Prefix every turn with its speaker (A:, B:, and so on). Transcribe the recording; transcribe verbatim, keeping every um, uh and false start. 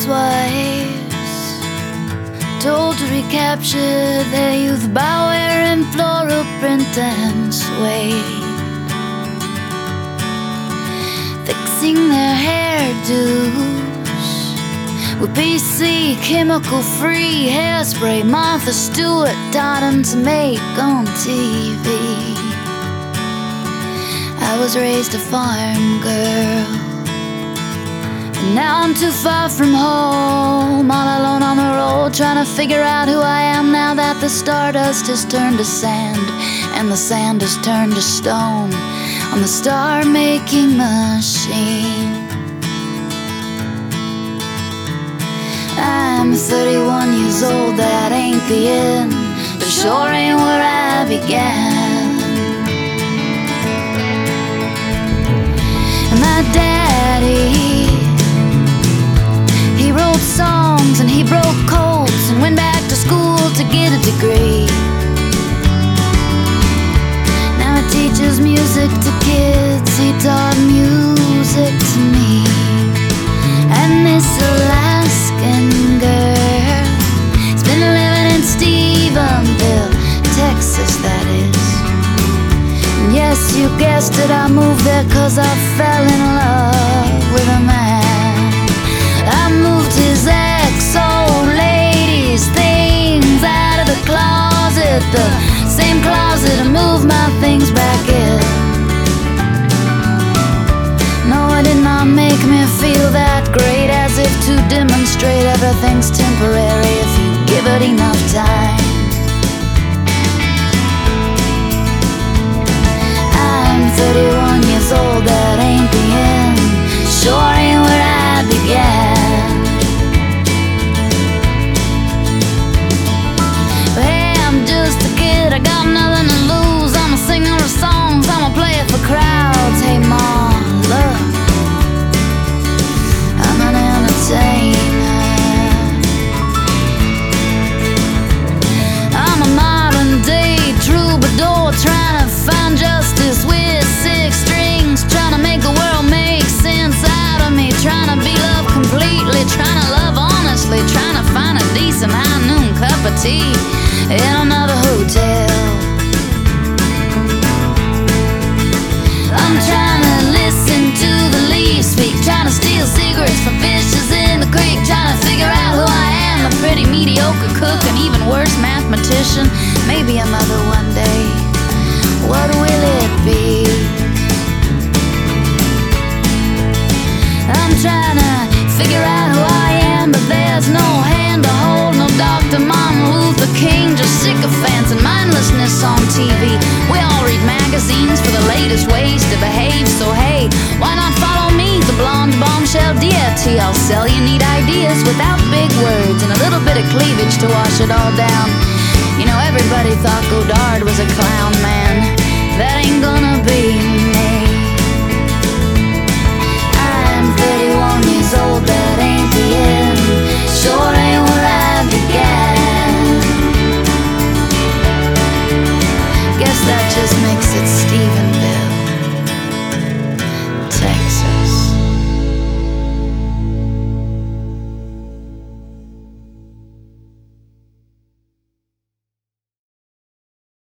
A: housewives, told to recapture their youth by wearing floral print and suede, fixing their hairdos with P C chemical-free hairspray Martha Stewart taught them to make on T V. I was raised a farm girl, and now I'm too far from home, all alone on the road, trying to figure out who I am now that the stardust has turned to sand and the sand has turned to stone on the star-making machine. I'm thirty-one years old, that ain't the end, but it sure ain't where I began. My daddy, he wrote songs and he broke codes and went back to school to get a degree. Now he teaches music to kids, he taught music to me. And this Alaskan girl has been living in Stephenville, Texas, that is. And yes, you guessed it, I moved there cause I fell in love with a man. I moved his ex-old lady's things out of the closet, the same closet I moved my things back in. No, it did not make me feel that great, as if to demonstrate everything's temporary if you give it enough time. I'm thirty-one years old, that ain't the end, sure ain't where I began. But hey, I'm just a kid, I got nothing to lose, I'm a singer of songs, I'm a player for crowds. Hey ma, look, I'm an entertainer. I'm a modern day troubadour, trying to find justice with six strings, trying to make the world make sense out of me, trying to be loved completely, trying to love honestly, trying to find a decent high noon cup of tea in another hotel. I'm trying to listen to the leaves speak, trying to steal secrets from fishes in the creek, trying to figure out who I am, a pretty mediocre cook, an even worse mathematician, maybe a mother one day. What will it be? I'm trying to figure out who I am, but there's no hand to hold, no Doctor Martin Luther King, just sycophants and mindlessness on T V. We all read magazines for the latest ways to behave, so hey, why not follow me, the blonde bombshell deity? I'll sell you neat ideas without big words and a little bit of cleavage to wash it all down. You know, everybody thought Godard was a clown, man. That ain't gonna be me. I'm thirty-one years old, that ain't the end, sure ain't where I began. Guess that just makes it Stephenville.